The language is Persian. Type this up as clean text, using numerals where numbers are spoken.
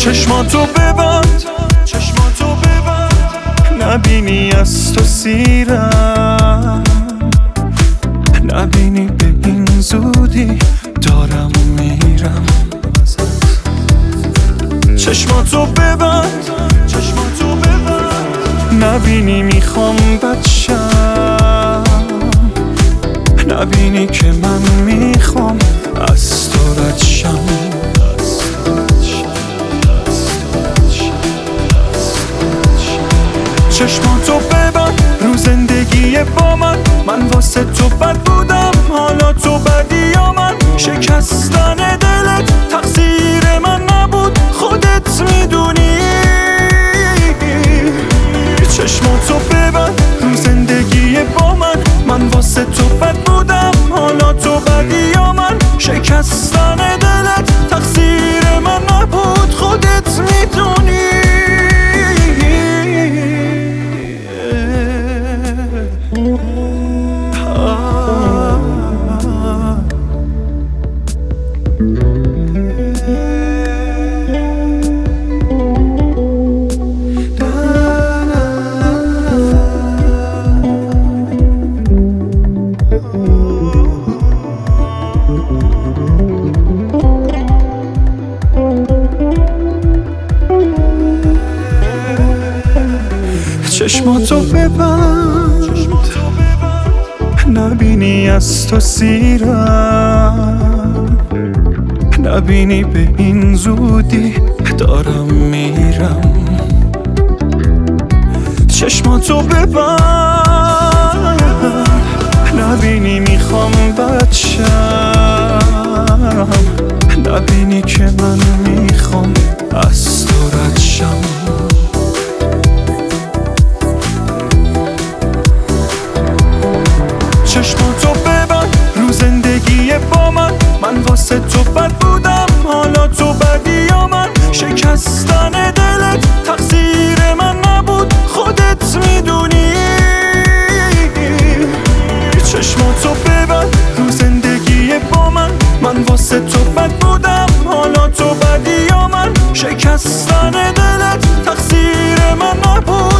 چشماتو ببند، چشماتو ببند، نبینی از تو سیرم، نبینی به این زودی دارم میرم. چشماتو ببند، چشماتو ببند، نبینی میخوام بچم، نبینی که من میخوام از تو رد شم. چشماتو ببند رو زندگی با من واسه تو بد بودم، حالا تو بدی یا من. شکستن دلت تقصیر من نبود، خودت میدونی. چشماتو ببند رو زندگی با من واسه تو بد بودم، حالا تو بدی یا من. شکستن دلت تقصیر من نبود، خودت میدونی. چشماتو ببند، نبینی از تو سیرم، نبینی به این زودی دارم میرم. چشماتو ببند، نبینی میخوام بچم، نبینی که من میخوام از تو رد شم. چشماتو ببند رو زندگی با من واسه تو بد بودم، حالا تو بدی یا من. شکستن دلت تقصیر من نبود، خودت میدونی. چشماتو ببند رو زندگی با من واسه تو بد بودم، حالا تو بدی یا من. شکستن دلت تقصیر من نبود.